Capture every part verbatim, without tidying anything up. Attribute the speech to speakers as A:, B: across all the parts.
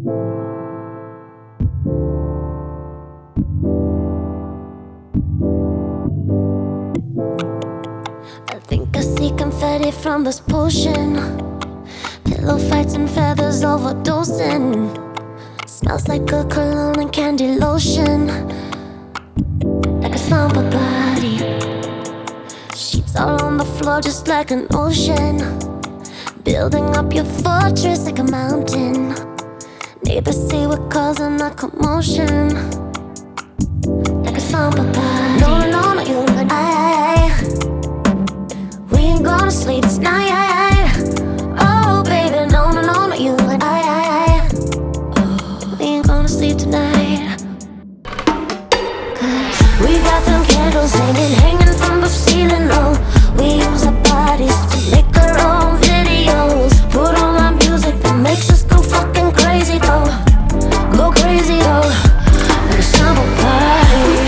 A: I think I see confetti from this potion. Pillow fights and feathers overdosing. Smells like a cologne and candy lotion. Like a slumber body. Sheets all on the floor just like an ocean. Building up your fortress like a mountain. Neighbors say we're causing a commotion. Like a slumber body. No, no, no, no, you and I. We ain't gonna sleep tonight. Oh, baby, no, no, no, no, you and I. We ain't gonna sleep tonight. Cause we got them candles hanging, hanging from the ceiling, oh. We use our bodies to make our own videos. Put on our music that makes us go fucking crazy, though. Go crazy, though. Like a summer party.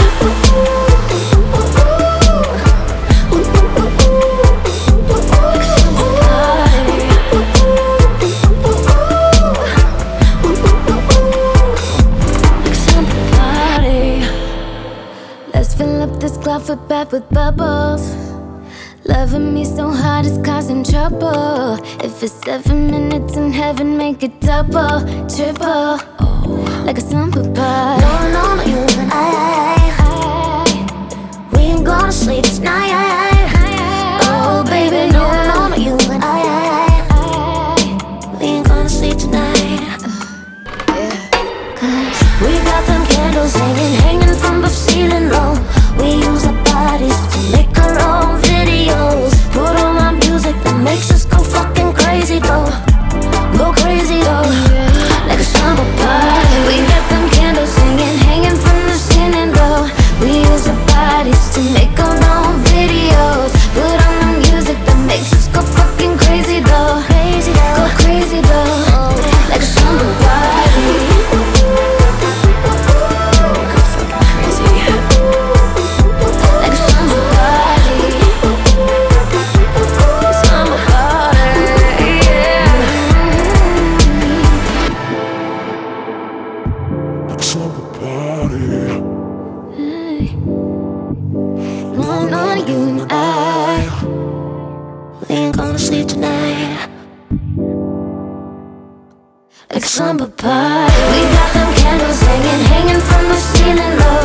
A: Fill up this cloud for bath with bubbles. Loving me so hard it's causing trouble. If it's seven minutes in heaven, make it double, triple, oh. Like a slumber party. No, no, no, you and I. We ain't gonna sleep tonight. Oh, baby, no, no, no, you and I. We ain't gonna sleep tonight. Cause we got them candles hanging, hanging from the ceiling, low. We use our bodies to make our own videos. Put on our music that makes us go fucking crazy, though. Go crazy, though. Like a summer party. We got them candles hanging, hanging from the ceiling, low. We use our bodies to make our own videos. Put on the music that makes us go fucking crazy, though. Crazy, though. Go crazy, though. Like a summer party. Like a slumber party. We got them candles hanging, hanging from the ceiling, low.